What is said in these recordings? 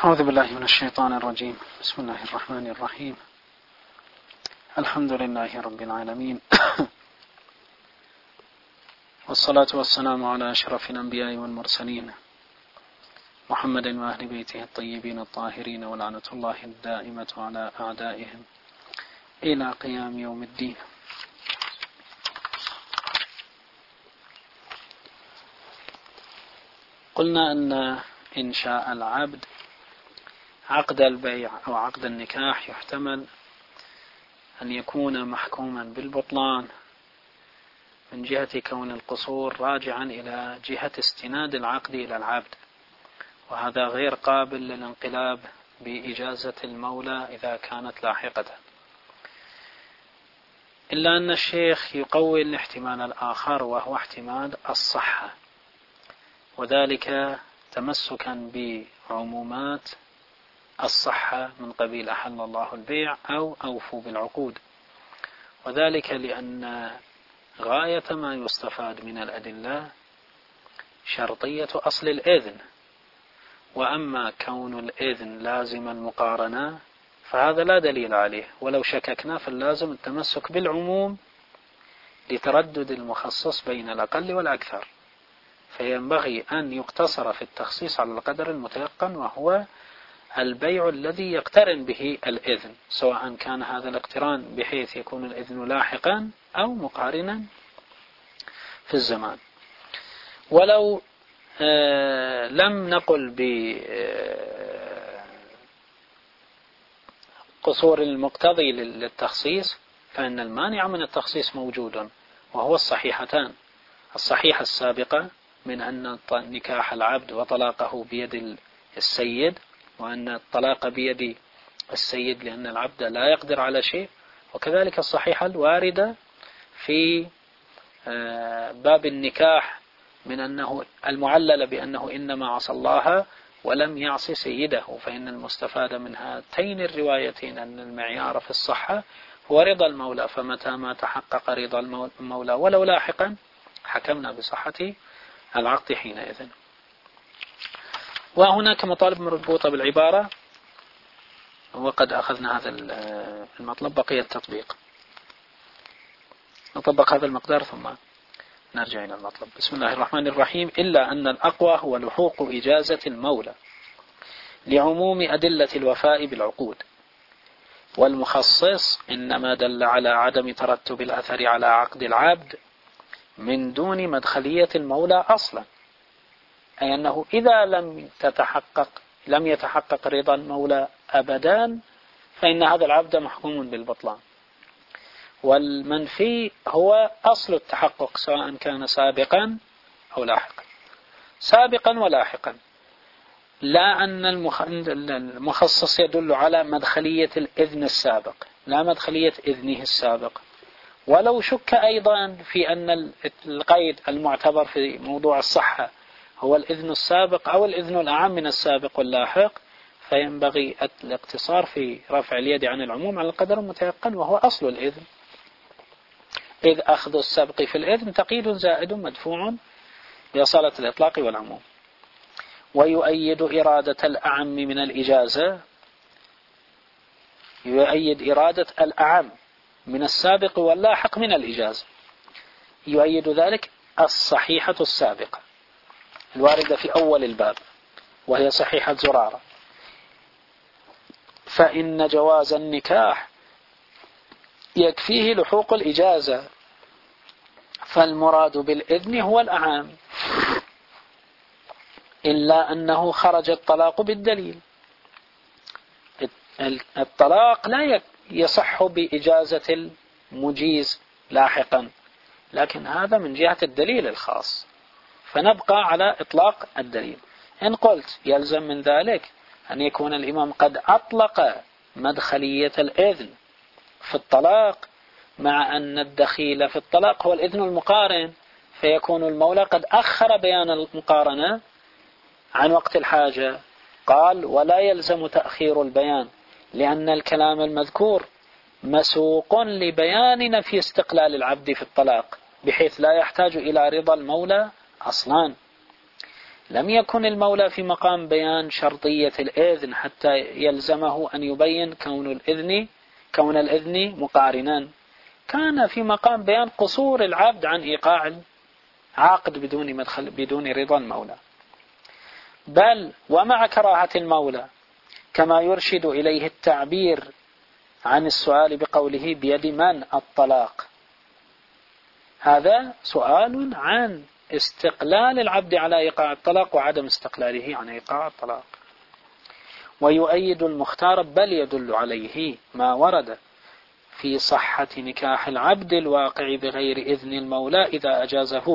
أعوذ بالله من الشيطان الرجيم. بسم الله الرحمن الرحيم. الحمد لله رب العالمين والصلاة والسلام على أشرف الأنبياء والمرسلين محمد وأهل بيته الطيبين الطاهرين، ولعنة الله الدائمة على أعدائهم إلى قيام يوم الدين. قلنا أن إنشاء العبد عقد البيع أو عقد النكاح يحتمل أن يكون محكوما بالبطلان من جهة كون القصور راجعا إلى جهة استناد العقد إلى العبد، وهذا غير قابل للانقلاب بإجازة المولى إذا كانت لاحقة، إلا أن الشيخ يقوي الاحتمال الآخر وهو احتمال الصحة، وذلك تمسكا بعمومات الصحة من قبيل أحل الله البيع أو أوفوا بالعقود، وذلك لأن غاية ما يستفاد من الأدلة شرطية أصل الإذن، وأما كون الإذن لازم المقارنة فهذا لا دليل عليه، ولو شككنا فاللازم التمسك بالعموم لتردد المخصص بين الأقل والأكثر، فينبغي أن يقتصر في التخصيص على القدر المتيقن وهو البيع الذي يقترن به الإذن، سواء كان هذا الاقتران بحيث يكون الإذن لاحقا أو مقارنا في الزمان. ولو لم نقل بقصور المقتضي للتخصيص فإن المانع من التخصيص موجود، وهو الصحيحتان: الصحيحة السابقة من أن نكاح العبد وطلاقه بيد السيد، وأن الطلاق بيد السيد لأن العبد لا يقدر على شيء، وكذلك الصحيحة الواردة في باب النكاح من أنه المعلل بأنه إنما عصى الله ولم يعص سيده، فإن المستفاد من هاتين الروايتين أن المعيار في الصحة هو رضا المولى، فمتى ما تحقق رضا المولى ولو لاحقا حكمنا بصحة العقد حينئذ. وهناك مطالب مربوطة بالعبارة، وقد أخذنا هذا المطلب، بقي التطبيق. نطبق هذا المقدار ثم نرجع إلى المطلب. بسم الله الرحمن الرحيم. إلا أن الأقوى هو لحوق إجازة المولى لعموم أدلة الوفاء بالعقود، والمخصص إنما دل على عدم ترتب الأثر على عقد العبد من دون مدخلية المولى أصلا، أي أنه إذا لم يتحقق رضا المولى أبدا فإن هذا العبد محكوم بالبطلان. والمنفي هو أصل التحقق سواء كان سابقا أو لاحقا، سابقا ولاحقا، لا أن المخصص يدل على مدخلية الإذن السابق، لا مدخلية إذنه السابق. ولو شك أيضا في أن القيد المعتبر في موضوع الصحة هو الإذن السابق أو الإذن الأعم من السابق واللاحق، فينبغي الاقتصار في رفع اليد عن العموم على القدر المتيقن وهو أصل الإذن، إذ أخذ السبق في الإذن تقييد زائد مدفوع بأصالة الإطلاق والعموم. ويؤيد إرادة الأعم من الإجازة، يؤيد إرادة الأعم من السابق واللاحق من الإجازة، يؤيد ذلك الصحيحة السابقة الواردة في أول الباب وهي صحيحة زرارة، فإن جواز النكاح يكفيه لحوق الإجازة، فالمراد بالإذن هو الأعام، إلا أنه خرج الطلاق بالدليل. الطلاق لا يصح بإجازة المجيز لاحقا، لكن هذا من جهة الدليل الخاص، فنبقى على إطلاق الدليل. إن قلت يلزم من ذلك أن يكون الإمام قد أطلق مدخلية الإذن في الطلاق، مع أن الدخيل في الطلاق هو الإذن المقارن، فيكون المولى قد أخر بيان المقارنة عن وقت الحاجة. قال: ولا يلزم تأخير البيان، لأن الكلام المذكور مسوق لبيان نفي استقلال العبد في الطلاق، بحيث لا يحتاج إلى رضا المولى أصلا، لم يكن المولى في مقام بيان شرطية الإذن حتى يلزمه أن يبين كون الإذن مقارنا، كان في مقام بيان قصور العبد عن إيقاع العقد بدون رضا المولى. بل ومع كراهة المولى كما يرشد إليه التعبير عن السؤال بقوله بيد من الطلاق، هذا سؤال عن استقلال العبد على إيقاع الطلاق وعدم استقلاله عن إيقاع الطلاق. ويؤيد المختار بل يدل عليه ما ورد في صحة نكاح العبد الواقع بغير إذن المولى إذا أجازه،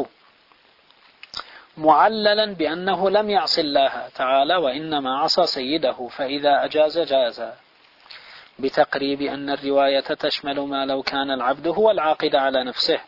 معللا بأنه لم يعص الله تعالى وإنما عصى سيده، فإذا أجاز جاز، بتقريب أن الرواية تشمل ما لو كان العبد هو العاقد على نفسه،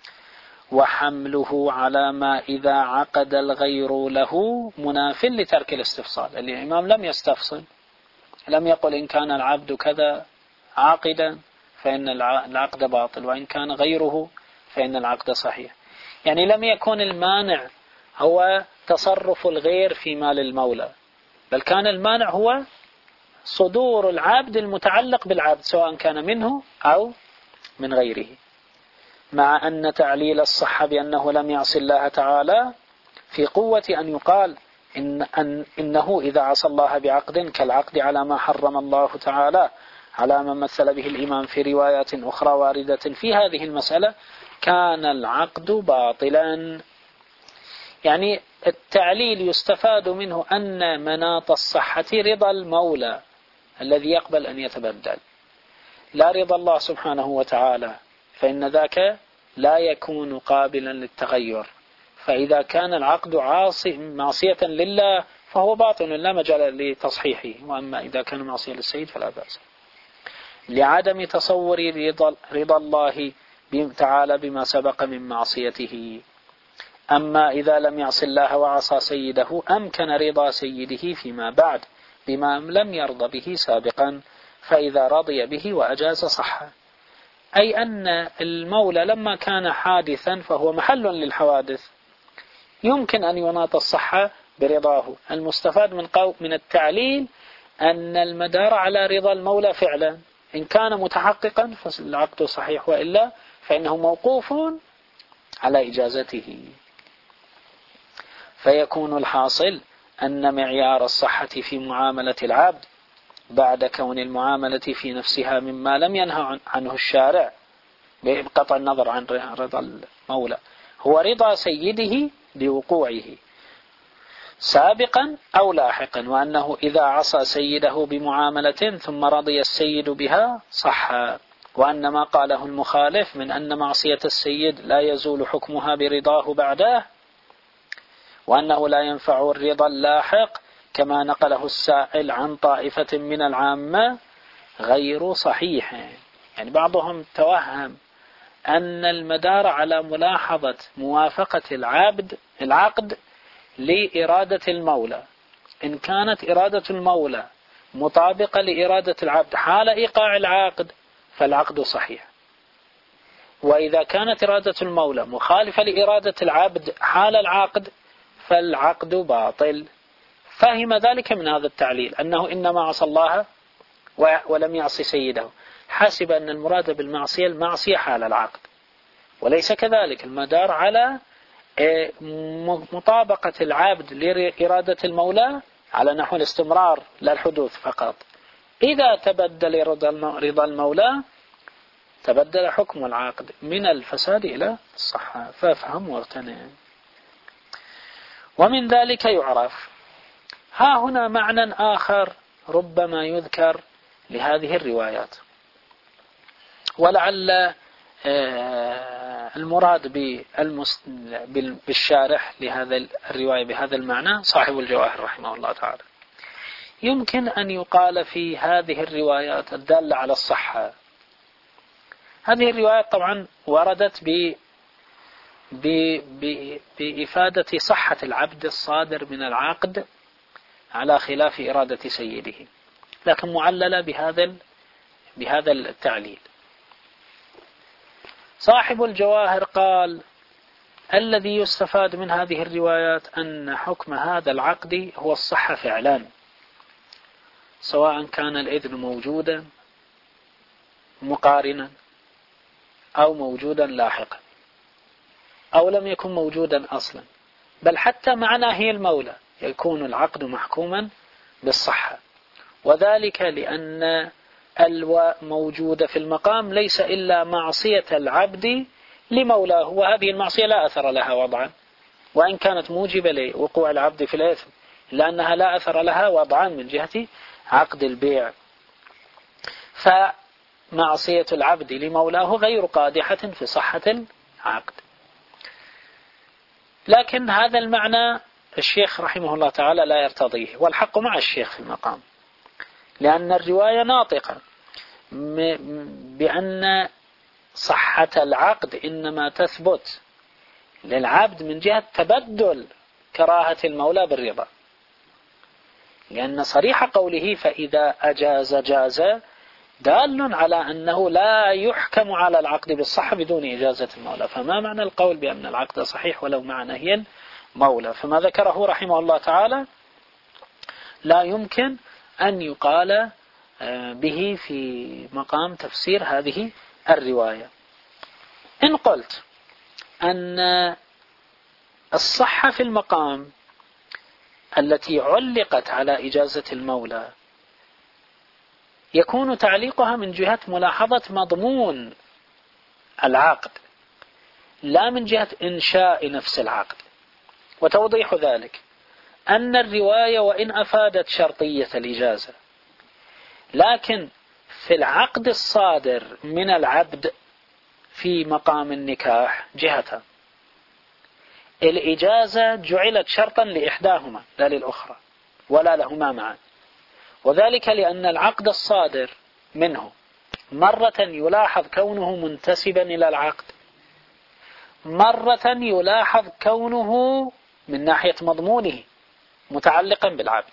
وحمله على ما إذا عقد الغير له مناف لترك الاستفصال. الإمام لم يستفصل، لم يقل إن كان العبد كذا عاقدا فإن العقد باطل، وإن كان غيره فإن العقد صحيح. يعني لم يكن المانع هو تصرف الغير في مال المولى، بل كان المانع هو صدور العبد المتعلق بالعبد سواء كان منه أو من غيره، مع أن تعليل الصحة بأنه لم يعص الله تعالى في قوة أن يقال إنه إذا عصى الله بعقد كالعقد على ما حرم الله تعالى على ما مثل به الإمام في روايات أخرى واردة في هذه المسألة كان العقد باطلا. يعني التعليل يستفاد منه أن مناط الصحة رضا المولى الذي يقبل أن يتبدل، لا رضا الله سبحانه وتعالى، فإن ذاك لا يكون قابلا للتغير. فإذا كان العقد معصية لله فهو باطل لا مجال لتصحيحه، وأما إذا كان معصية للسيد فلا بأس، لعدم تصور رضا الله تعالى بما سبق من معصيته. أما إذا لم يعص الله وعصى سيده أمكن رضا سيده فيما بعد بما لم يرضى به سابقا، فإذا رضي به وأجاز صح. أي أن المولى لما كان حادثا فهو محل للحوادث، يمكن أن يناط الصحة برضاه. المستفاد من التعليل أن المدار على رضا المولى فعلا، إن كان متحققا فالعقد صحيح، وإلا فإنه موقوف على إجازته. فيكون الحاصل أن معيار الصحة في معاملة العبد بعد كون المعاملة في نفسها مما لم ينهى عنه الشارع بقطع النظر عن رضا المولى هو رضا سيده بوقوعه سابقا أو لاحقا، وأنه إذا عصى سيده بمعاملة ثم رضي السيد بها صح، وأن ما قاله المخالف من أن معصية السيد لا يزول حكمها برضاه بعده، وأنه لا ينفع الرضا اللاحق كما نقله السائل عن طائفة من العامة غير صحيح. يعني بعضهم توهم أن المدار على ملاحظة موافقة العقد لإرادة المولى، إن كانت إرادة المولى مطابقة لإرادة العبد حال إيقاع العقد فالعقد صحيح، وإذا كانت إرادة المولى مخالفة لإرادة العبد حال العقد فالعقد باطل. فهم ذلك من هذا التعليل أنه إنما عصى الله ولم يعصي سيده، حسب أن المراد بالمعصية المعصية حال العقد، وليس كذلك. المدار على مطابقة العبد لإرادة المولى على نحو الاستمرار لا الحدوث فقط. إذا تبدل رضا المولى تبدل حكم العقد من الفساد إلى الصحة، فافهم واغتنم. ومن ذلك يعرف ها هنا معنى آخر ربما يذكر لهذه الروايات، ولعل المراد بالشارح لهذا الرواية بهذا المعنى صاحب الجواهر رحمه الله تعالى. يمكن أن يقال في هذه الروايات الدالة على الصحة، هذه الروايات طبعا وردت بإفادة صحة العبد الصادر من العقد على خلاف إرادة سيده، لكن معللة بهذا التعليل. صاحب الجواهر قال الذي يستفاد من هذه الروايات أن حكم هذا العقد هو الصحة فعلا، سواء كان الإذن موجودا مقارنا أو موجودا لاحقا أو لم يكن موجودا أصلا، بل حتى مع ناهي المولى يكون العقد محكوما بالصحة. وذلك لأن الموجود في المقام ليس إلا معصية العبد لمولاه، وهذه المعصية لا أثر لها وضعا، وإن كانت موجبة لوقوع العبد في الإثم، لأنها لا أثر لها وضعا من جهة عقد البيع. فمعصية العبد لمولاه غير قادحة في صحة العقد. لكن هذا المعنى الشيخ رحمه الله تعالى لا يرتضيه، والحق مع الشيخ في المقام، لأن الرواية ناطقة بأن صحة العقد إنما تثبت للعبد من جهة تبدل كراهة المولى بالرضا، لأن صريح قوله فإذا أجاز جاز دال على أنه لا يحكم على العقد بالصحة بدون إجازة المولى. فما معنى القول بأن العقد صحيح ولو مع نهي المولى؟ فما ذكره رحمه الله تعالى لا يمكن أن يقال به في مقام تفسير هذه الرواية. إن قلت أن الصحة في المقام التي علقت على إجازة المولى يكون تعليقها من جهة ملاحظة مضمون العقد لا من جهة إنشاء نفس العقد. وتوضيح ذلك أن الرواية وإن أفادت شرطية الإجازة، لكن في العقد الصادر من العبد في مقام النكاح جهتان، الإجازة جعلت شرطا لإحداهما لا للأخرى ولا لهما معا، وذلك لأن العقد الصادر منه مرة يلاحظ كونه منتسبا إلى العقد، مرة يلاحظ كونه من ناحية مضمونه متعلقا بالعبد.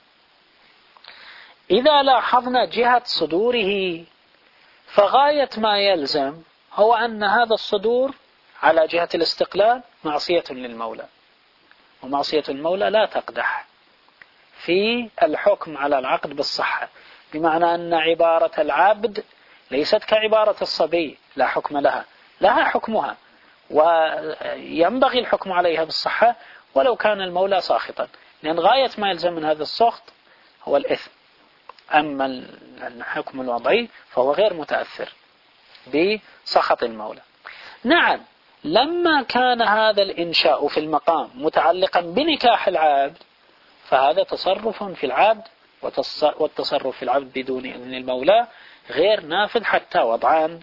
إذا لاحظنا جهة صدوره فغاية ما يلزم هو أن هذا الصدور على جهة الاستقلال معصية للمولى، ومعصية المولى لا تقدح في الحكم على العقد بالصحة، بمعنى أن عبارة العبد ليست كعبارة الصبي لا حكم لها، لها حكمها وينبغي الحكم عليها بالصحة ولو كان المولى ساخطا، لأن غاية ما يلزم من هذا السخط هو الإثم. أما الحكم الوضعي فهو غير متأثر بسخط المولى. نعم، لما كان هذا الإنشاء في المقام متعلقا بنكاح العبد فهذا تصرف في العبد، والتصرف في العبد بدون إذن المولى غير نافذ حتى وضعان،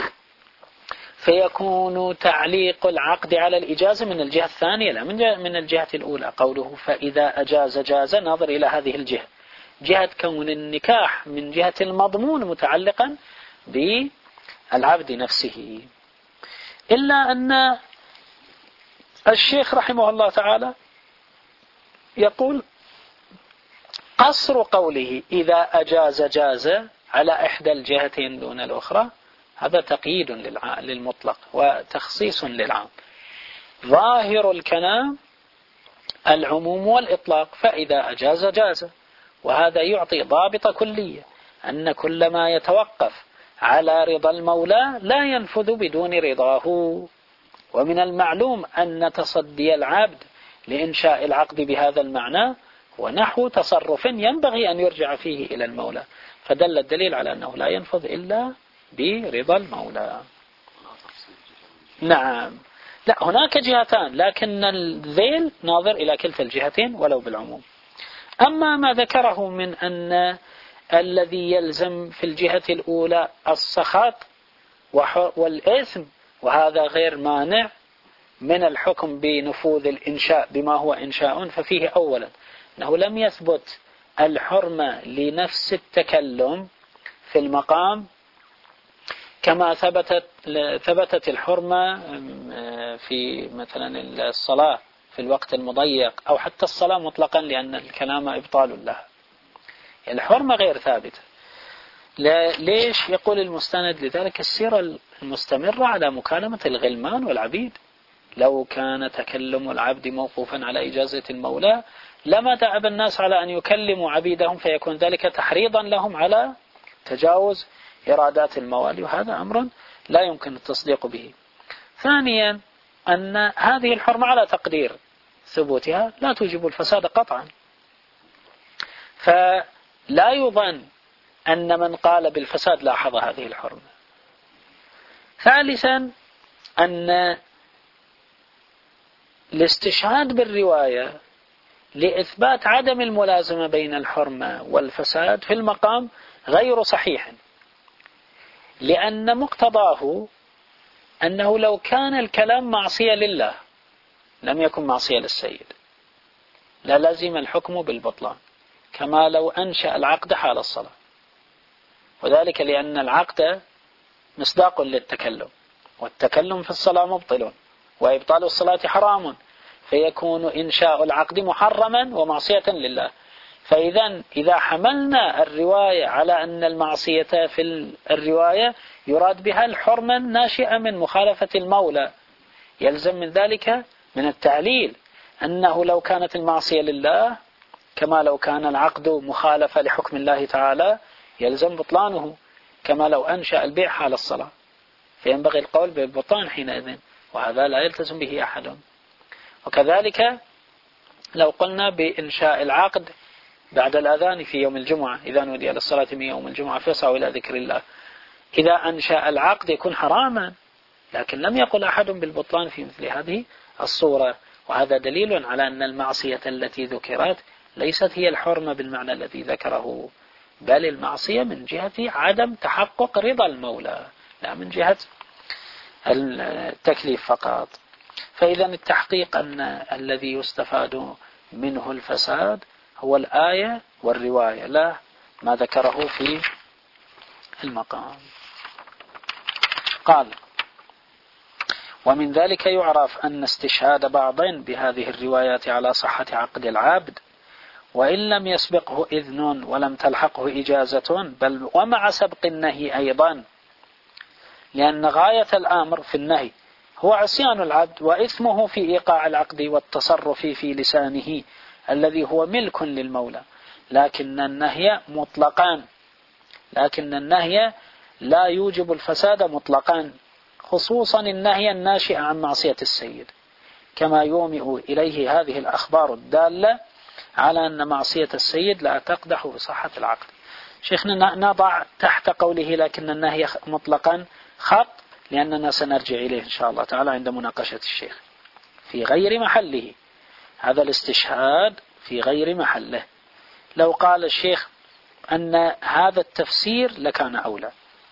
فيكون تعليق العقد على الإجازة من الجهة الثانية لا من الجهة الأولى. قوله فإذا أجاز جاز ناظر إلى هذه الجهة، جهة كون النكاح من جهة المضمون متعلقا بالعبد نفسه. إلا أن الشيخ رحمه الله تعالى يقول قصر قوله إذا أجاز جاز على إحدى الجهتين دون الأخرى هذا تقييد للمطلق وتخصيص للعام. ظاهر الكلام العموم والإطلاق، فإذا أجاز جاز، وهذا يعطي ضابط كلية أن كل ما يتوقف على رضا المولى لا ينفذ بدون رضاه. ومن المعلوم أن تصدي العبد لإنشاء العقد بهذا المعنى ونحو تصرف ينبغي أن يرجع فيه إلى المولى، فدل الدليل على أنه لا ينفذ إلا برضا المولى. نعم، لا هناك جهتان، لكن الذيل ناظر إلى كلتا الجهتين ولو بالعموم. أما ما ذكره من أن الذي يلزم في الجهة الأولى السخط والإثم، وهذا غير مانع من الحكم بنفوذ الإنشاء بما هو إنشاء، ففيه أولا أنه لم يثبت الحرمة لنفس التكلم في المقام كما ثبتت الحرمة في مثلا الصلاة في الوقت المضيق أو حتى الصلاة مطلقا، لأن الكلام إبطال لها. الحرمة غير ثابتة. ليش؟ يقول المستند لذلك السيرة المستمرة على مكالمة الغلمان والعبيد، لو كان تكلم العبد موقوفا على إجازة المولى لما دأب الناس على أن يكلموا عبيدهم، فيكون ذلك تحريضا لهم على تجاوز إرادات الموالي، وهذا أمر لا يمكن التصديق به. ثانيا أن هذه الحرمة على تقدير ثبوتها لا توجب الفساد قطعا، فلا يظن أن من قال بالفساد لاحظ هذه الحرمة. ثالثا أن الاستشهاد بالرواية لإثبات عدم الملازمة بين الحرمة والفساد في المقام غير صحيح، لأن مقتضاه أنه لو كان الكلام معصية لله لم يكن معصية للسيد، لا لازم الحكم بالبطلان، كما لو أنشأ العقد حال الصلاة، وذلك لأن العقد مصداق للتكلم، والتكلم في الصلاة مبطل، وإبطال الصلاة حرام، فيكون إنشاء العقد محرما ومعصية لله. إذا حملنا الرواية على أن المعصية في الرواية يراد بها الحرمة الناشئة من مخالفة المولى، يلزم من ذلك من التعليل أنه لو كانت المعصية لله كما لو كان العقد مخالفة لحكم الله تعالى يلزم بطلانه، كما لو أنشأ البيع حال الصلاة، فينبغي القول بالبطلان حينئذ، وهذا لا يلتزم به أحد. وكذلك لو قلنا بإنشاء العقد بعد الأذان في يوم الجمعة، إذا نودي للصلاة من يوم الجمعة فيسعوا إلى ذكر الله، إذا أنشأ العقد يكون حراما، لكن لم يقل أحد بالبطلان في مثل هذه الصورة، وهذا دليل على أن المعصية التي ذكرت ليست هي الحرمة بالمعنى الذي ذكره، بل المعصية من جهة عدم تحقق رضا المولى لا من جهة التكليف فقط. فإذا التحقيق أن الذي يستفاد منه الفساد هو الآية والرواية لا ما ذكره في المقام. قال: ومن ذلك يعرف أن استشهاد بعض بهذه الروايات على صحة عقد العبد وإن لم يسبقه إذن ولم تلحقه إجازة، بل ومع سبق النهي أيضا، لأن غاية الأمر في النهي هو عصيان العبد وإثمه في إيقاع العقد والتصرف في لسانه الذي هو ملك للمولى، لكن النهي لا يوجب الفساد مطلقا، خصوصا النهي الناشئ عن معصية السيد، كما يومئ إليه هذه الأخبار الدالة على أن معصية السيد لا تقدح بصحة العقد. شيخنا نضع تحت قوله لكن النهي مطلقا خط، لأننا سنرجع إليه إن شاء الله تعالى عند مناقشة الشيخ في غير محله، هذا الاستشهاد في غير محله. لو قال الشيخ أن هذا التفسير لكان أولى،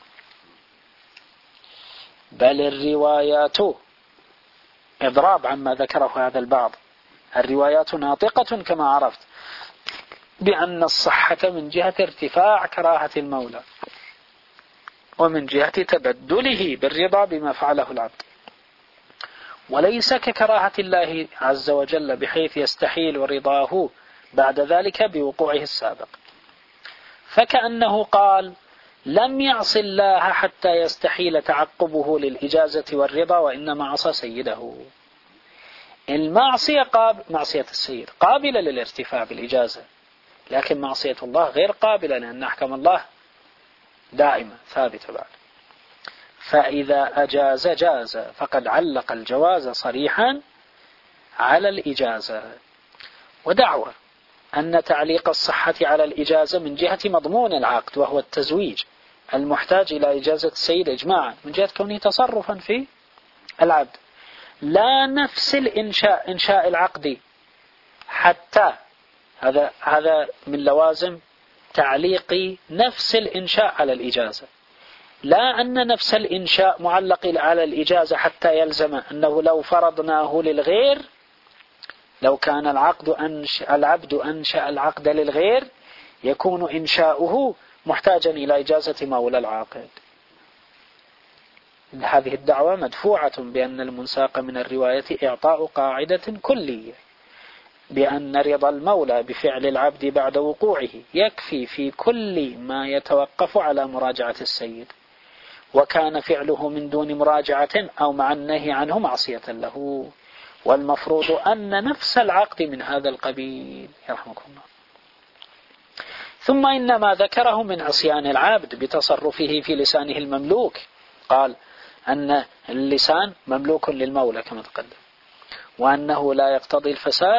بل الروايات إضراب عما ذكره هذا البعض، الروايات ناطقة كما عرفت بأن الصحة من جهة ارتفاع كراهة المولى ومن جهة تبدله بالرضا بما فعله العبد، وليس ككراهة الله عز وجل بحيث يستحيل رضاه بعد ذلك بوقوعه السابق، فكأنه قال لم يعص الله حتى يستحيل تعقبه للإجازة والرضا، وإنما عصى سيده. المعصية معصية السيد قابلة للارتفاع بالإجازة، لكن معصية الله غير قابلة، لأن أحكام الله دائمة ثابتة بعد. فإذا أجاز جاز، فقد علق الجواز صريحا على الإجازة. ودعوة أن تعليق الصحة على الإجازة من جهة مضمون العقد وهو التزويج المحتاج إلى إجازة السيد إجماعا من جهة كونه تصرفا في العبد، لا نفس إنشاء العقد، حتى هذا من لوازم تعليق نفس الإنشاء على الإجازة، لا أن نفس الإنشاء معلق على الإجازة حتى يلزم أنه لو فرضناه للغير، لو كان العبد أنشأ العقد للغير يكون إنشاؤه محتاجا إلى إجازة مولى العاقد. هذه الدعوة مدفوعة بأن المنساق من الرواية إعطاء قاعدة كلية بأن رضا المولى بفعل العبد بعد وقوعه يكفي في كل ما يتوقف على مراجعة السيد، وكان فعله من دون مراجعة أو مع النهي عنه معصية له، والمفروض أن نفس العقد من هذا القبيل يرحمكم الله. ثم إنما ذكره من عصيان العبد بتصرفه في لسانه المملوك، قال أن اللسان مملوك للمولى كما تقدم، وأنه لا يقتضي الفساد،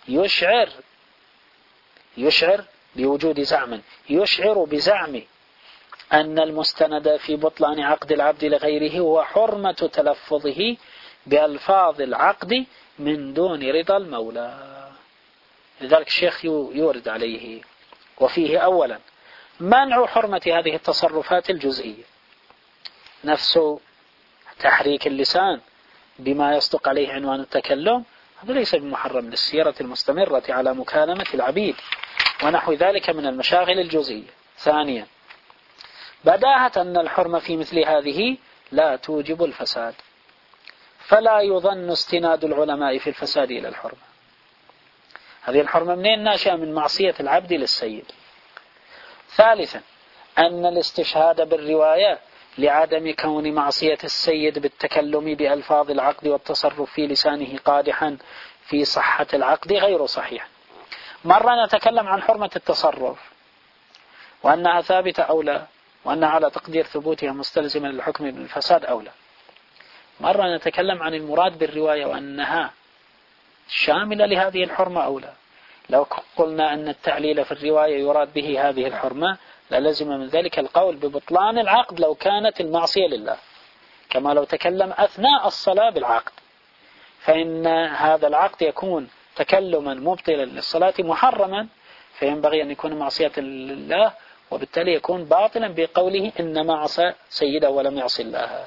يشعر بوجود زعم، يشعر بزعم أن المستند في بطلان عقد العبد لغيره هو حرمة تلفظه بألفاظ العقد من دون رضا المولى. لذلك الشيخ يورد عليه، وفيه أولا منع حرمة هذه التصرفات الجزئية، نفس تحريك اللسان بما يصدق عليه عنوان التكلم، هذا ليس بمحرم للسيرة المستمرة على مكالمة العبيد ونحو ذلك من المشاغل الجزئية. ثانيا بداهة أن الحرمة في مثل هذه لا توجب الفساد، فلا يظن استناد العلماء في الفساد إلى الحرمة. هذه الحرمة منين ناشئة؟ من معصية العبد للسيد. ثالثا أن الاستشهاد بالرواية لعدم كون معصية السيد بالتكلم بألفاظ العقد والتصرف في لسانه قادحا في صحة العقد غير صحيح. مرة نتكلم عن حرمة التصرف وأنها ثابتة أو لا، وأنها على تقدير ثبوتها مستلزمة للحكم بالفساد أو لا. مرة نتكلم عن المراد بالرواية وأنها شاملة لهذه الحرمة أو لا. لو قلنا أن التعليل في الرواية يراد به هذه الحرمة للزم من ذلك القول ببطلان العقد لو كانت المعصية لله، كما لو تكلم أثناء الصلاة بالعقد، فإن هذا العقد يكون تكلما مبطلا للصلاة محرما، فينبغي أن يكون معصية لله، وبالتالي يكون باطلا بقوله إنما عصى سيده ولم يعص الله،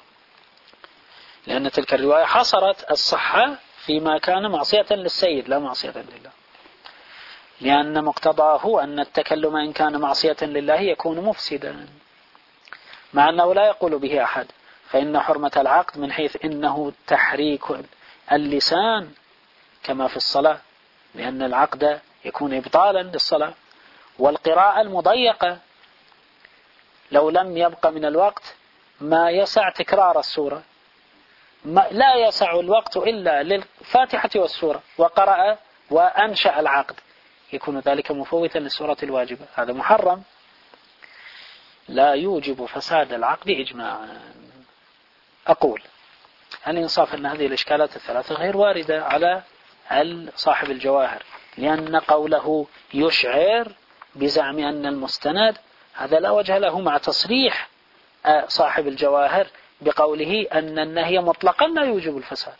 لأن تلك الرواية حصرت الصحة فيما كان معصية للسيد لا معصية لله، لأن مقتضاه أن التكلم إن كان معصية لله يكون مفسدا، مع أنه لا يقول به أحد، فإن حرمة العقد من حيث إنه تحريك اللسان كما في الصلاة، لأن العقد يكون إبطالا للصلاة. والقراءة المضيقة لو لم يبقى من الوقت ما يسع تكرار السورة، لا يسع الوقت إلا للفاتحة والسورة، وقرأ وأنشأ العقد، يكون ذلك مفوتا للسورة الواجبة، هذا محرم لا يوجب فساد العقد إجماعا. أقول الإنصاف أن هذه الإشكالات الثلاثة غير واردة على صاحب الجواهر، لأن قوله يشعر بزعم أن المستند هذا لا وجه له مع تصريح صاحب الجواهر بقوله أن النهي مطلقا لا يوجب الفساد.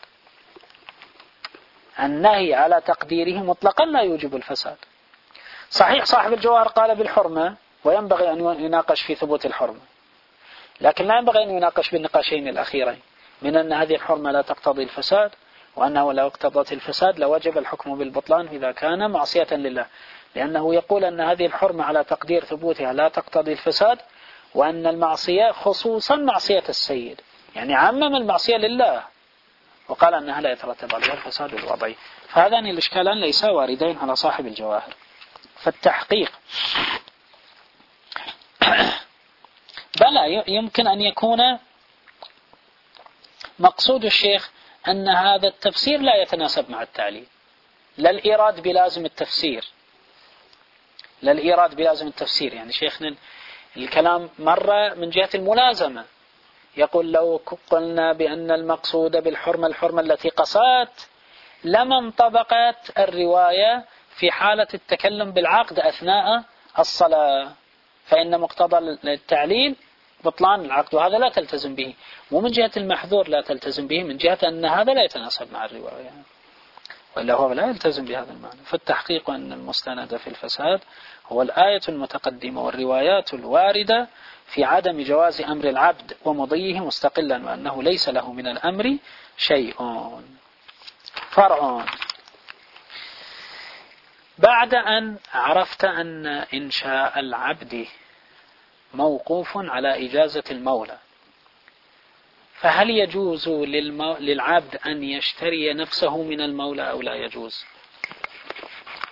النهي على تقديره مطلقا لا يوجب الفساد. صحيح صاحب الجواهر قال بالحرمة وينبغي أن يناقش في ثبوت الحرمة، لكن لا ينبغي أن يناقش بالنقاشين الأخيرين من أن هذه الحرمة لا تقتضي الفساد، وأنه لو اقتضت الفساد لوجب الحكم بالبطلان إذا كان معصية لله، لأنه يقول أن هذه الحرمة على تقدير ثبوتها لا تقتضي الفساد، وأن المعصية خصوصا معصية السيد، يعني عمم المعصية لله وقال أنها لا يترتب عليها الفساد الوضعي. فهذان الإشكالان ليسا واردين على صاحب الجواهر. فالتحقيق بلى يمكن أن يكون مقصود الشيخ أن هذا التفسير لا يتناسب مع التعليل، لا الإيراد بلازم التفسير، لا الإيراد بلازم التفسير. يعني شيخنا الكلام مرة من جهة الملازمة، يقول لو قلنا بأن المقصود الحرمة التي قصات لما انطبقت الرواية في حالة التكلم بالعقد أثناء الصلاة، فإن مقتضى التعليل بطلان العقد، وهذا لا تلتزم به. ومن جهة المحذور لا تلتزم به من جهة أن هذا لا يتناسب مع الرواية، وإلا هو لا يلتزم بهذا المعنى. فالتحقيق أن المستند في الفساد هو الآية المتقدمة والروايات الواردة في عدم جواز أمر العبد ومضيه مستقلا، وأنه ليس له من الأمر شيء. فرع: بعد أن عرفت أن إنشاء العبد موقوف على إجازة المولى، فهل يجوز للعبد أن يشتري نفسه من المولى أو لا يجوز؟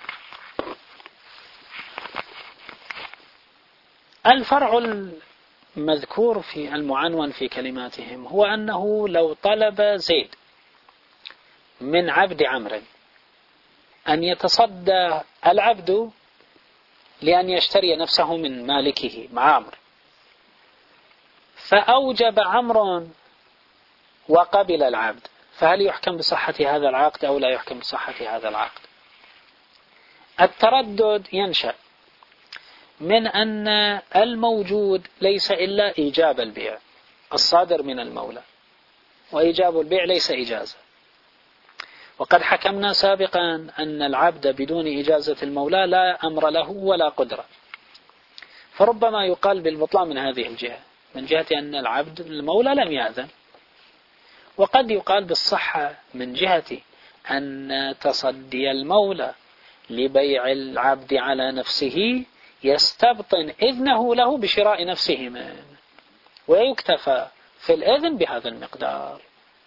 الفرع مذكور في المعنون في كلماتهم هو أنه لو طلب زيد من عبد عمرو أن يتصدى العبد لأن يشتري نفسه من مالكه مع عمرو، فأوجب عمرو وقبل العبد، فهل يحكم بصحة هذا العقد أو لا يحكم بصحة هذا العقد؟ التردد ينشأ من أن الموجود ليس إلا إيجاب البيع الصادر من المولى، وإيجاب البيع ليس إجازة. وقد حكمنا سابقا أن العبد بدون إجازة المولى لا أمر له ولا قدرة، فربما يقال بالبطلان من هذه الجهة، من جهة أن العبد المولى لم يأذن، وقد يقال بالصحة من جهة أن تصدي المولى لبيع العبد على نفسه يستبطن إذنه له بشراء نفسه منه، ويكتفى في الإذن بهذا المقدار.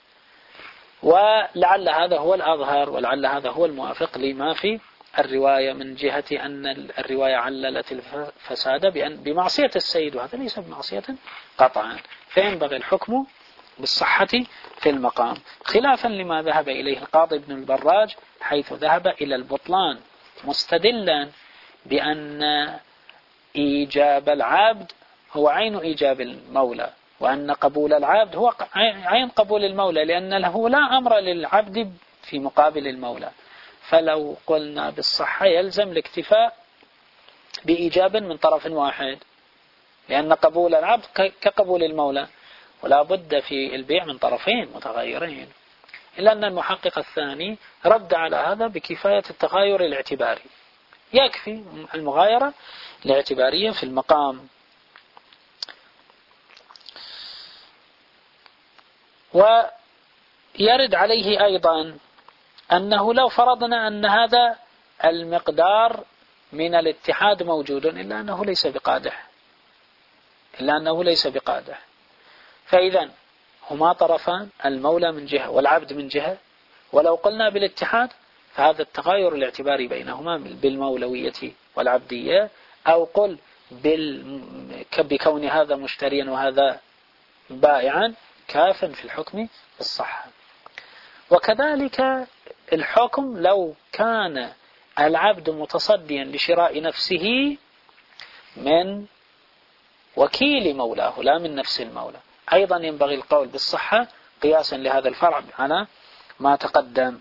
ولعل هذا هو الأظهر، ولعل هذا هو الموافق لما في الرواية، من جهة أن الرواية عللت الفساد بمعصية السيد، وهذا ليس بمعصية قطعا، فينبغي الحكم بالصحة في المقام، خلافا لما ذهب إليه القاضي ابن البراج، حيث ذهب إلى البطلان مستدلا بأن إيجاب العبد هو عين إيجاب المولى، وأن قبول العبد هو عين قبول المولى، لأن له لا أمر للعبد في مقابل المولى. فلو قلنا بالصحة يلزم الاكتفاء بإيجاب من طرف واحد، لأن قبول العبد كقبول المولى، ولا بد في البيع من طرفين متغيرين، إلا أن المحقق الثاني رد على هذا بكفاية التغاير الاعتباري، يكفي المغايرة الاعتبارية في المقام. ويرد عليه أيضا أنه لو فرضنا أن هذا المقدار من الاتحاد موجود، إلا أنه ليس بقادح، فإذا هما طرفان، المولى من جهة والعبد من جهة، ولو قلنا بالاتحاد فهذا التغاير الاعتباري بينهما بالمولوية والعبدية، أو قل بكون هذا مشتريا وهذا بائعا كافٍ في الحكم بالصحة. وكذلك الحكم لو كان العبد متصديا لشراء نفسه من وكيل مولاه لا من نفس المولى، أيضا ينبغي القول بالصحة قياسا لهذا الفرع على ما تقدم،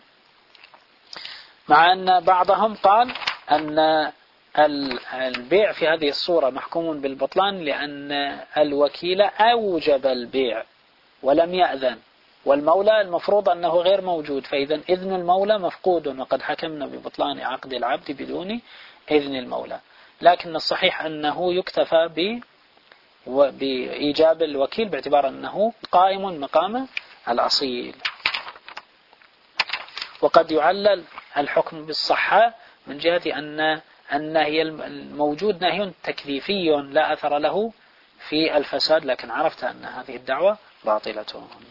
مع أن بعضهم قال أن البيع في هذه الصورة محكوم بالبطلان لأن الوكيل أوجب البيع ولم يأذن، والمولى المفروض أنه غير موجود، فإذا إذن المولى مفقود، وقد حكمنا ببطلان عقد العبد بدون إذن المولى. لكن الصحيح أنه يكتفى بإيجاب الوكيل باعتبار أنه قائم مقام الأصيل. وقد يعلل الحكم بالصحة من جهة أن هي الموجود نهي تكليفي لا أثر له في الفساد، لكن عرفت أن هذه الدعوة باطلة.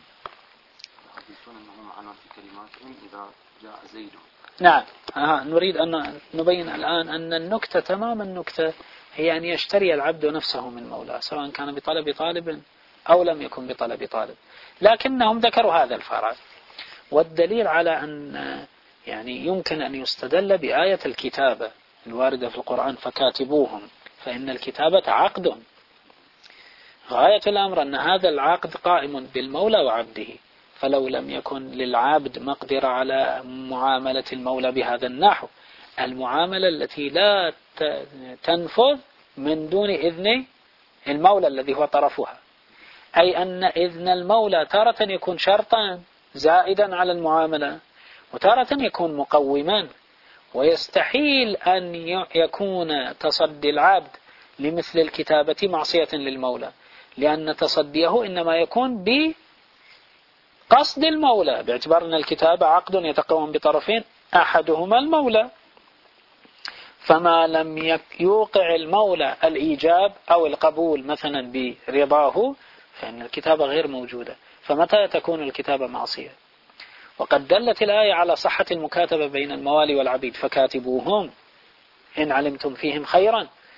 نعم، نريد أن نبين الآن أن النكتة تمام النكتة هي أن يشتري العبد نفسه من مولاه، سواء كان بطلب طالب أو لم يكن بطلب طالب، لكنهم ذكروا هذا الفرع. والدليل على أن يمكن أن يستدل بآية الكتابة الواردة في القرآن فكاتبوهم، فإن الكتابة عقد، غاية الأمر أن هذا العقد قائم بالمولى وعبده، فلو لم يكن للعبد مقدرة على معاملة المولى بهذا النحو، المعاملة التي لا تنفذ من دون إذن المولى الذي هو طرفها، أي أن إذن المولى تارة يكون شرطا زائدا على المعاملة، وتارة يكون مقوما، ويستحيل أن يكون تصدي العبد لمثل الكتابة معصية للمولى، لأن تصديه إنما يكون بقصد المولى، باعتبار أن الكتابة عقد يتقوم بطرفين أحدهما المولى، فما لم يوقع المولى الإيجاب أو القبول مثلا برضاه فإن الكتابة غير موجودة، فمتى تكون الكتابة معصية؟ وقد دلت الآية على صحة المكاتبة بين الموالي والعبيد، فكاتبوهم إن علمتم فيهم خيرا،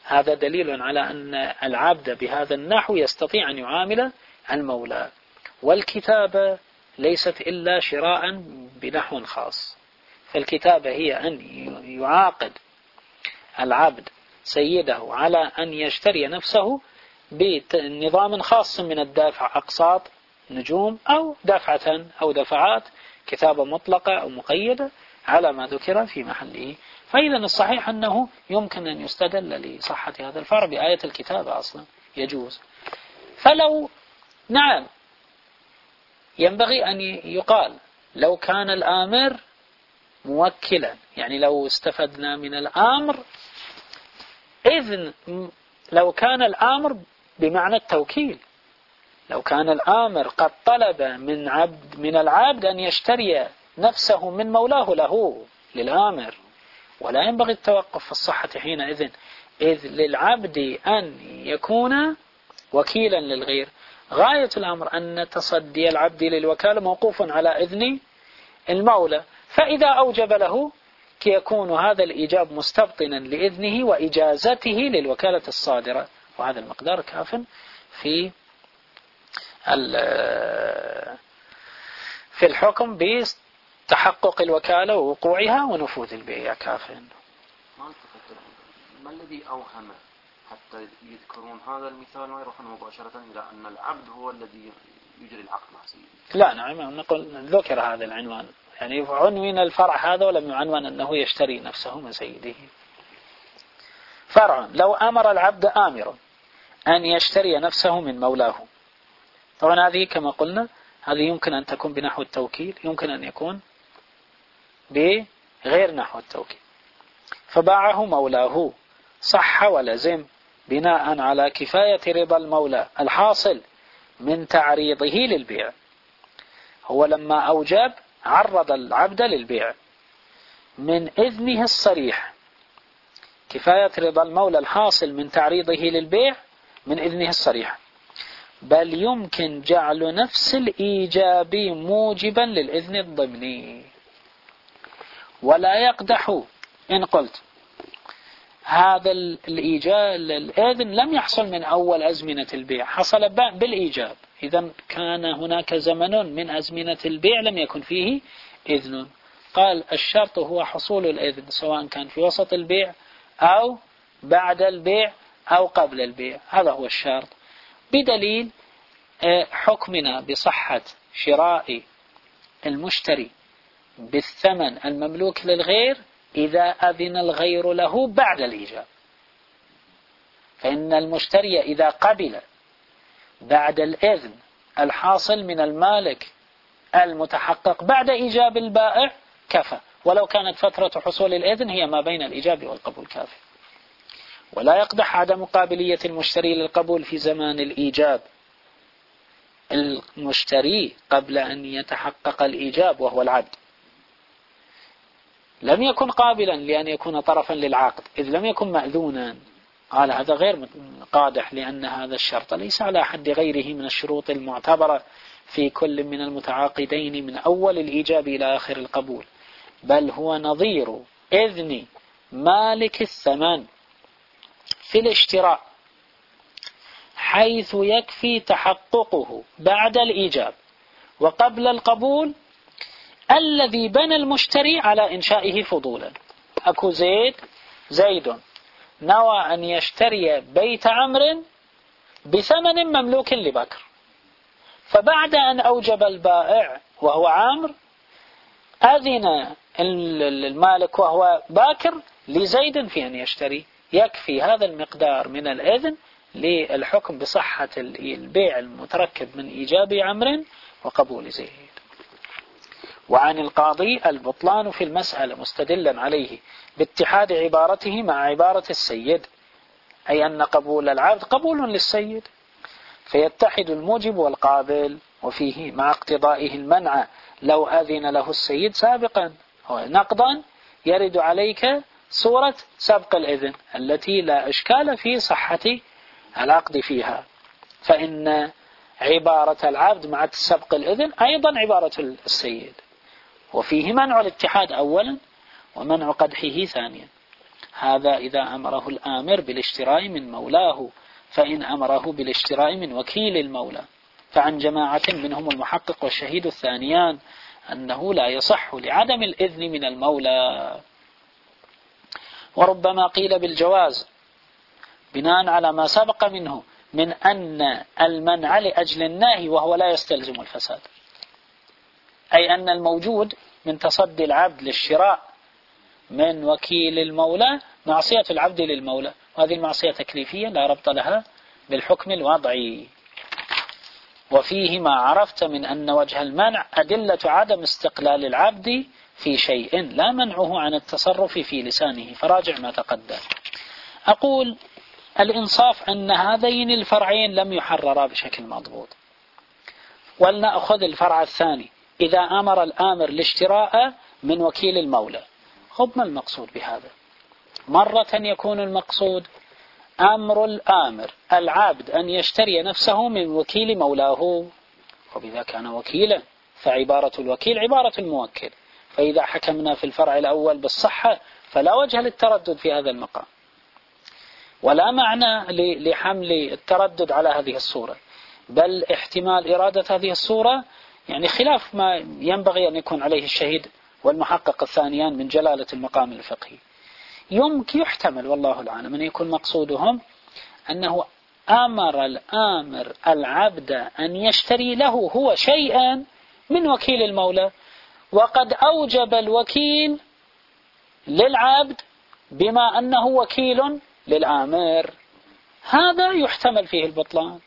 هذا دليل على أن العبد بهذا النحو يستطيع أن يعامل المولى. والكتابة ليست إلا شراء بنحو خاص، فالكتابة هي أن يعاقد العبد سيده على أن يشتري نفسه بنظام خاص من الدافع، أقساط، نجوم، أو دفعة أو دفعات، كتابة مطلقة أو مقيدة على ما ذكر في محله. فإذا الصحيح أنه يمكن أن يستدل لصحة هذا الفرع بآية الكتابة أصلا يجوز. فلو نعم ينبغي أن يقال لو كان الآمر موكلا، يعني لو استفدنا من الآمر إذن، لو كان الآمر بمعنى التوكيل، لو كان الآمر قد طلب من العبد أن يشتري نفسه من مولاه له للآمر، ولا ينبغي التوقف في الصحة حينئذ، إذ للعبد أن يكون وكيلا للغير. غاية الأمر أن تصدي العبد للوكالة موقوف على إذن المولى، فإذا أوجب له يكون هذا الإيجاب مستبطنا لإذنه وإجازته للوكالة الصادرة، وهذا المقدار كاف في الحكم بتحقق الوكالة ووقوعها ونفوذ البيع كاف. ما الذي أوهم حتى يذكرون هذا المثال ويروحون مباشرة إلى أن العبد هو الذي يجري العقد مع سيده؟ لا نعم، نقول ذكر هذا العنوان، يعني عنوان الفرع هذا ولم يعنون أنه يشتري نفسه من سيده. فرع: لو أمر العبد آمر أن يشتري نفسه من مولاه، طبعا هذه كما قلنا هذه يمكن أن تكون بنحو التوكيل، يمكن أن يكون بغير نحو التوكيل، فباعه مولاه صح ولزم بناء على كفاية رضا المولى الحاصل من تعريضه للبيع. هو لما أوجب عرض العبد للبيع من إذنه الصريح، كفاية رضا المولى الحاصل من تعريضه للبيع من إذنه الصريح، بل يمكن جعل نفس الإيجاب موجبا للإذن الضمني. ولا يقدح إن قلت هذا الإذن لم يحصل من أول أزمنة البيع، حصل بالإيجاب، إذن كان هناك زمن من أزمنة البيع لم يكن فيه إذن. قال الشرط هو حصول الإذن، سواء كان في وسط البيع أو بعد البيع أو قبل البيع، هذا هو الشرط، بدليل حكمنا بصحة شراء المشتري بالثمن المملوك للغير إذا أذن الغير له بعد الإيجاب. فإن المشتري إذا قبل بعد الإذن الحاصل من المالك المتحقق بعد إيجاب البائع كفى، ولو كانت فترة حصول الإذن هي ما بين الإيجاب والقبول كافي. ولا يقدح عدم قابلية المشتري للقبول في زمان الإيجاب. المشتري قبل أن يتحقق الإيجاب وهو العبد لم يكن قابلا لأن يكون طرفا للعقد، إذ لم يكن مأذونا. قال هذا غير قادح، لأن هذا الشرط ليس على حد غيره من الشروط المعتبرة في كل من المتعاقدين من أول الإيجاب إلى آخر القبول، بل هو نظير إذن مالك الثمن في الاشتراء، حيث يكفي تحققه بعد الإيجاب وقبل القبول الذي بنى المشتري على إنشائه فضولا. أكو زيد نوى أن يشتري بيت عمرو بثمن مملوك لبكر، فبعد أن أوجب البائع وهو عمرو أذن المالك وهو باكر لزيد في أن يشتري، يكفي هذا المقدار من الإذن للحكم بصحة البيع المتركب من إيجاب عمرو وقبول زيد. وعن القاضي البطلان في المسألة مستدلا عليه باتحاد عبارته مع عبارة السيد، أي أن قبول العبد قبول للسيد، فيتحد الموجب والقابل، وفيه مع اقتضائه المنع لو أذن له السيد سابقا. نقضا يرد عليك صورة سبق الإذن التي لا إشكال في صحة العقد فيها، فإن عبارة العبد مع سبق الإذن أيضا عبارة السيد، وفيه منع الاتحاد أولا ومنع قدحه ثانيا. هذا إذا أمره الآمر بالاشتراء من مولاه، فإن أمره بالاشتراء من وكيل المولى. فعن جماعة منهم المحقق والشهيد الثانيان أنه لا يصح لعدم الإذن من المولى. وربما قيل بالجواز بناء على ما سبق منه من أن المنع لأجل النهي وهو لا يستلزم الفساد، أي أن الموجود من تصدي العبد للشراء من وكيل المولى معصية العبد للمولى، وهذه المعصية تكليفية لا ربط لها بالحكم الوضعي. وفيه ما عرفت من أن وجه المنع أدلة عدم استقلال العبد في شيء لا منعه عن التصرف في لسانه، فراجع ما تقدم. أقول الإنصاف أن هذين الفرعين لم يحررا بشكل مضبوط، ولنأخذ الفرع الثاني. إذا أمر الآمر الاشتراء من وكيل المولى، خب ما المقصود بهذا؟ مرة يكون المقصود أمر الآمر العبد أن يشتري نفسه من وكيل مولاه، وبذا كان وكيلا فعبارة الوكيل عبارة الموكل، فإذا حكمنا في الفرع الأول بالصحة فلا وجه للتردد في هذا المقام، ولا معنى لحمل التردد على هذه الصورة، بل احتمال إرادة هذه الصورة يعني خلاف ما ينبغي أن يكون عليه الشهيد والمحقق الثانيان من جلالة المقام الفقهي. يمكن يحتمل والله العالم أن يكون مقصودهم أنه أمر الآمر العبد أن يشتري له هو شيئا من وكيل المولى، وقد أوجب الوكيل للعبد بما أنه وكيل للآمر. هذا يحتمل فيه البطلان.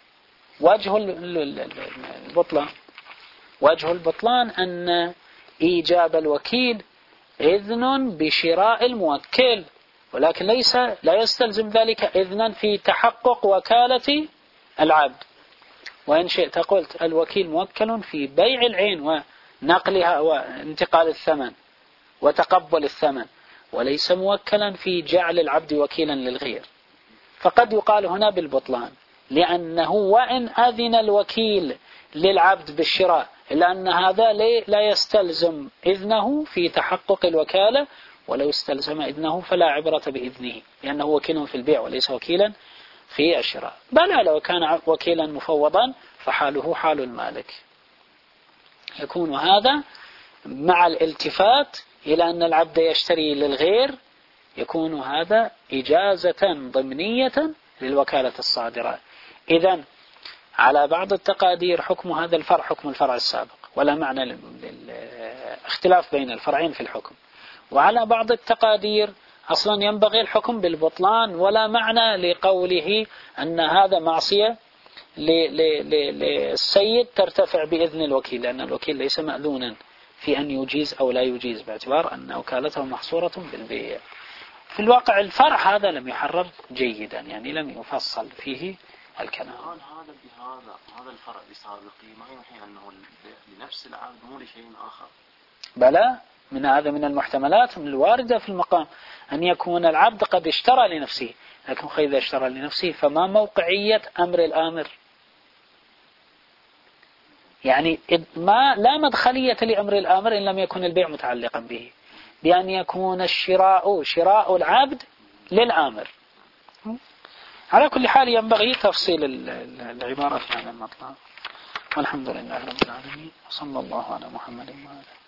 وجه البطلان أن إيجاب الوكيل إذن بشراء الموكل، ولكن لا يستلزم ذلك إذنا في تحقق وكالة العبد. وإن شئت قلت الوكيل موكل في بيع العين ونقلها وانتقال الثمن وتقبل الثمن، وليس موكلا في جعل العبد وكيلا للغير. فقد يقال هنا بالبطلان، لأنه وإن أذن الوكيل للعبد بالشراء إلا أن هذا لا يستلزم إذنه في تحقق الوكالة، ولو استلزم إذنه فلا عبرة بإذنه، لأنه وكيل في البيع وليس وكيلا في الشراء. بل لو كان وكيلا مفوضا فحاله حال المالك. يكون هذا مع الالتفات إلى أن العبد يشتري للغير، يكون هذا إجازة ضمنية للوكالة الصادرة. إذن على بعض التقادير حكم هذا الفرع حكم الفرع السابق، ولا معنى للاختلاف بين الفرعين في الحكم. وعلى بعض التقادير أصلا ينبغي الحكم بالبطلان، ولا معنى لقوله أن هذا معصية للسيد ترتفع بإذن الوكيل، لأن الوكيل ليس مأذونا في أن يجيز أو لا يجيز، باعتبار أن وكالته محصورة بالبيع. في الواقع الفرع هذا لم يحرر جيدا، يعني لم يفصل فيه الكلام. هذا الفرع بسابقه ما يوحي أنه لنفس العبد مو لشيء آخر. بلى، هذا من المحتملات من الواردة في المقام أن يكون العبد قد اشترى لنفسه، لكن إذا اشترى لنفسه فما موقعية أمر الآمر؟ يعني لا مدخلية لأمر الآمر إن لم يكن البيع متعلقا به، بأن يكون شراء العبد للآمر. على كل حال ينبغي تفصيل العبارة في هذا المطلب. والحمد لله رب العالمين، وصلى الله على محمد وعلى آله.